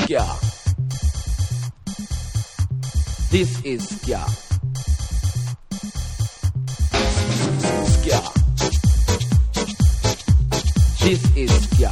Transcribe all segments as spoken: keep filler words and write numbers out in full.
Ska. This is Ska. Ska. This is Ska.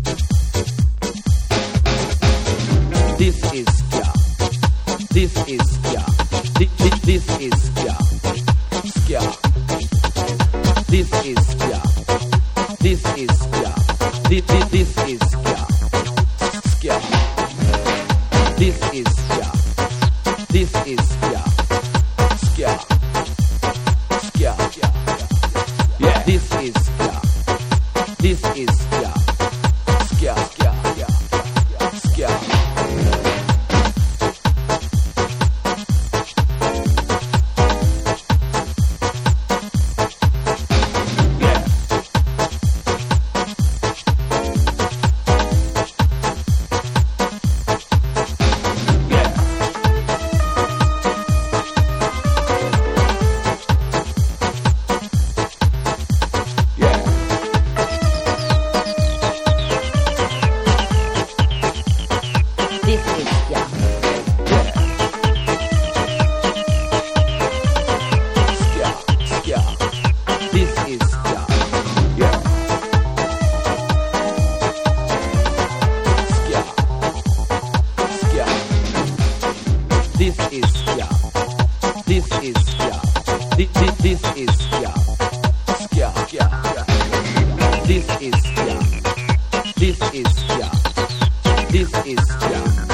This is Ska. This is Ska. This is Ska. Ska. This is Ska. This is Ska. This is Ska. Ska. This is Ska. This is Ska. Ska. Ska. Yeah. This is Ska. This is Ska. Ska. Ska. Ska. This is Ska. This is Ska. This this is Ska. Ska. This is Ska. This is Ska. This is Ska.